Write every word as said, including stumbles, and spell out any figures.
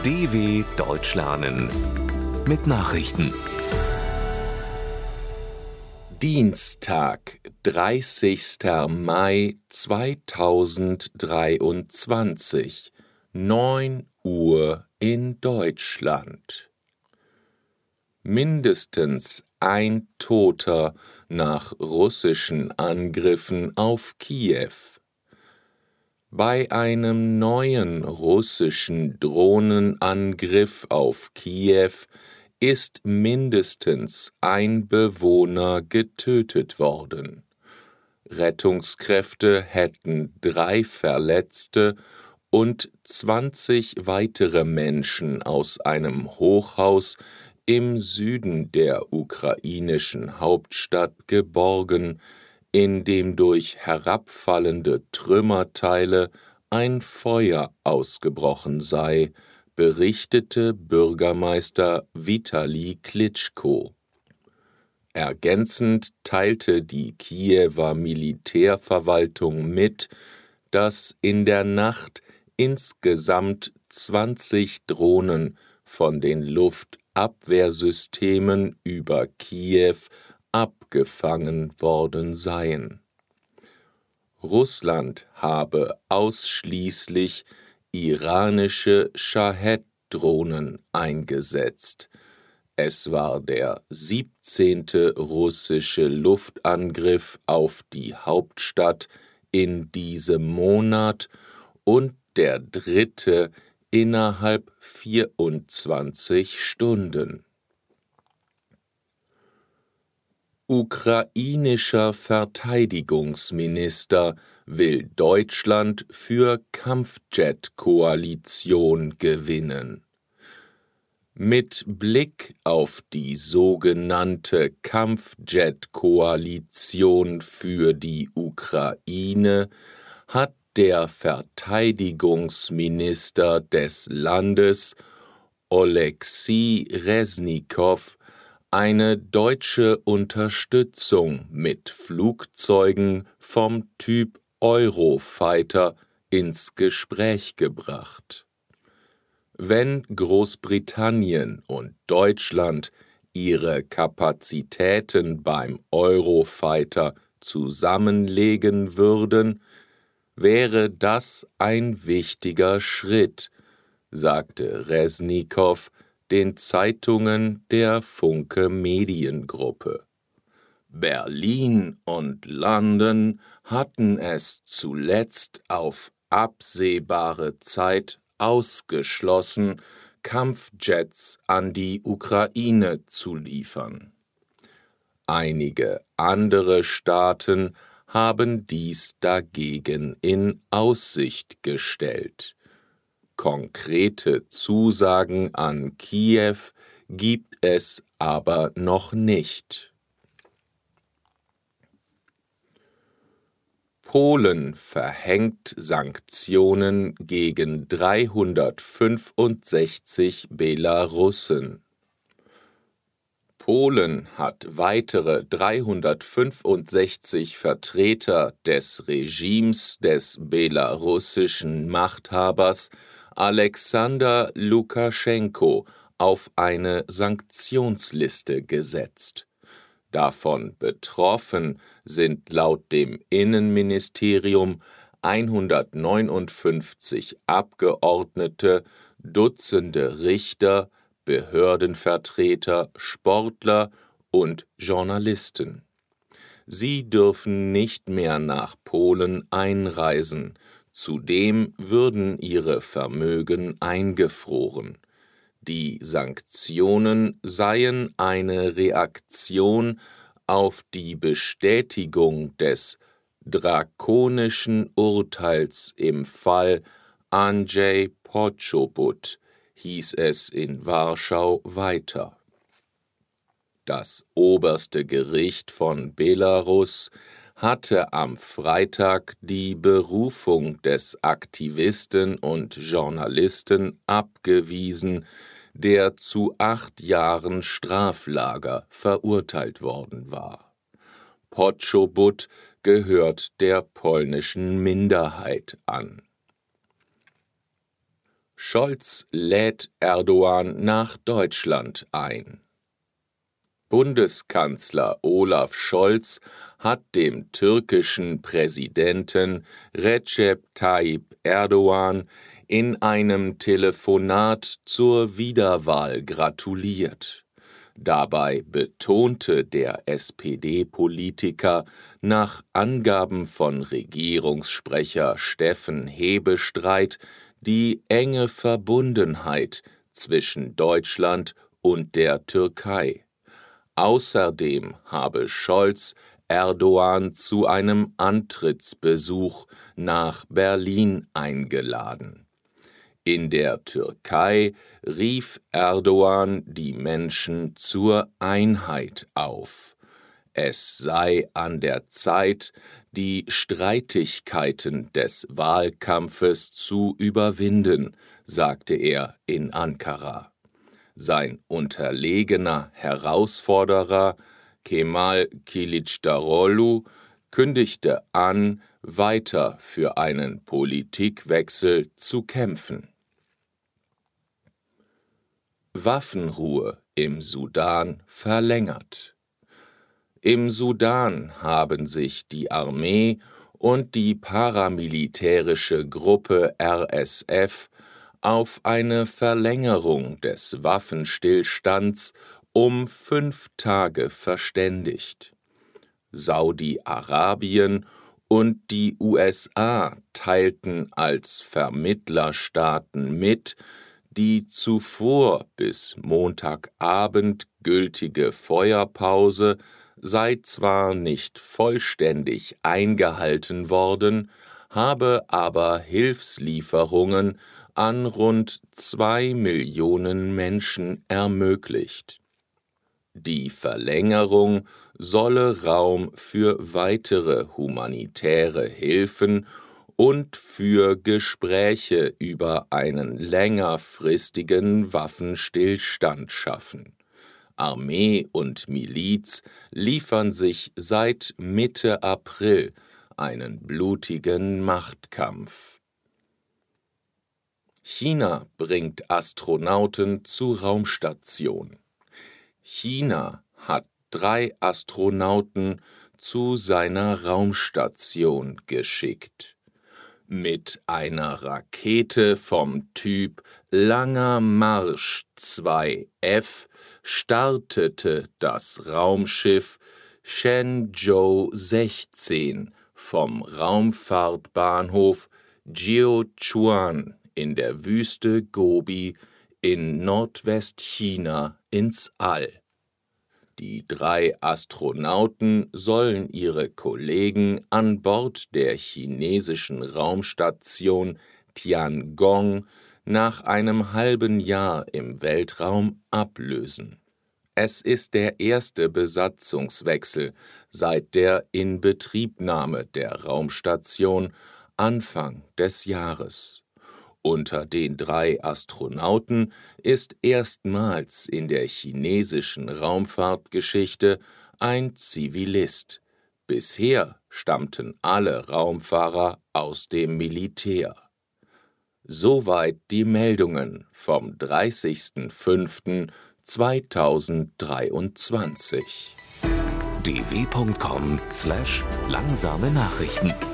D W Deutsch lernen mit Nachrichten. Dienstag, dreißigster Mai zweitausenddreiundzwanzig, neun Uhr in Deutschland. Mindestens ein Toter nach russischen Angriffen auf Kiew. Bei einem neuen russischen Drohnenangriff auf Kiew ist mindestens ein Bewohner getötet worden. Rettungskräfte hätten drei Verletzte und zwanzig weitere Menschen aus einem Hochhaus im Süden der ukrainischen Hauptstadt geborgen, in dem durch herabfallende Trümmerteile ein Feuer ausgebrochen sei, berichtete Bürgermeister Witali Klitschko. Ergänzend teilte die Kiewer Militärverwaltung mit, dass in der Nacht insgesamt zwanzig Drohnen von den Luftabwehrsystemen über Kiew abgefangen worden seien. Russland habe ausschließlich iranische Shahed-Drohnen eingesetzt. Es war der siebzehnte russische Luftangriff auf die Hauptstadt in diesem Monat und der dritte innerhalb vierundzwanzig Stunden. Ukrainischer Verteidigungsminister will Deutschland für Kampfjet-Koalition gewinnen. Mit Blick auf die sogenannte Kampfjet-Koalition für die Ukraine hat der Verteidigungsminister des Landes, Oleksij Resnikow, eine deutsche Unterstützung mit Flugzeugen vom Typ Eurofighter ins Gespräch gebracht. Wenn Großbritannien und Deutschland ihre Kapazitäten beim Eurofighter zusammenlegen würden, wäre das ein wichtiger Schritt, sagte Resnikow den Zeitungen der Funke Mediengruppe. Berlin und London hatten es zuletzt auf absehbare Zeit ausgeschlossen, Kampfjets an die Ukraine zu liefern. Einige andere Staaten haben dies dagegen in Aussicht gestellt. Konkrete Zusagen an Kiew gibt es aber noch nicht. Polen verhängt Sanktionen gegen dreihundertfünfundsechzig Belarussen. Polen hat weitere dreihundertfünfundsechzig Vertreter des Regimes des belarussischen Machthabers Alexander Lukaschenko auf eine Sanktionsliste gesetzt. Davon betroffen sind laut dem Innenministerium hundertneunundfünfzig Abgeordnete, Dutzende Richter, Behördenvertreter, Sportler und Journalisten. Sie dürfen nicht mehr nach Polen einreisen. Zudem würden ihre Vermögen eingefroren. Die Sanktionen seien eine Reaktion auf die Bestätigung des drakonischen Urteils im Fall Andrzej Poczobut, hieß es in Warschau weiter. Das oberste Gericht von Belarus hatte am Freitag die Berufung des Aktivisten und Journalisten abgewiesen, der zu acht Jahren Straflager verurteilt worden war. Poczobut gehört der polnischen Minderheit an. Scholz lädt Erdogan nach Deutschland ein. Bundeskanzler Olaf Scholz hat dem türkischen Präsidenten Recep Tayyip Erdogan in einem Telefonat zur Wiederwahl gratuliert. Dabei betonte der S P D-Politiker nach Angaben von Regierungssprecher Steffen Hebestreit die enge Verbundenheit zwischen Deutschland und der Türkei. Außerdem habe Scholz Erdogan zu einem Antrittsbesuch nach Berlin eingeladen. In der Türkei rief Erdogan die Menschen zur Einheit auf. Es sei an der Zeit, die Streitigkeiten des Wahlkampfes zu überwinden, sagte er in Ankara. Sein unterlegener Herausforderer Kemal Kılıçdaroğlu kündigte an, weiter für einen Politikwechsel zu kämpfen. Waffenruhe im Sudan verlängert. Im Sudan haben sich die Armee und die paramilitärische Gruppe R S F auf eine Verlängerung des Waffenstillstands um fünf Tage verständigt. Saudi-Arabien und die U S A teilten als Vermittlerstaaten mit, die zuvor bis Montagabend gültige Feuerpause sei zwar nicht vollständig eingehalten worden, habe aber Hilfslieferungen an rund zwei Millionen Menschen ermöglicht. Die Verlängerung solle Raum für weitere humanitäre Hilfen und für Gespräche über einen längerfristigen Waffenstillstand schaffen. Armee und Miliz liefern sich seit Mitte April einen blutigen Machtkampf. China bringt Astronauten zur Raumstation. China hat drei Astronauten zu seiner Raumstation geschickt. Mit einer Rakete vom Typ Langer Marsch zwei F startete das Raumschiff Shenzhou sechzehn vom Raumfahrtbahnhof Jiuquan in der Wüste Gobi in Nordwestchina ins All. Die drei Astronauten sollen ihre Kollegen an Bord der chinesischen Raumstation Tiangong nach einem halben Jahr im Weltraum ablösen. Es ist der erste Besatzungswechsel seit der Inbetriebnahme der Raumstation Anfang des Jahres. Unter den drei Astronauten ist erstmals in der chinesischen Raumfahrtgeschichte ein Zivilist. Bisher stammten alle Raumfahrer aus dem Militär. Soweit die Meldungen vom dreißigsten fünften zweitausenddreiundzwanzig. d w punkt com slash langsame Nachrichten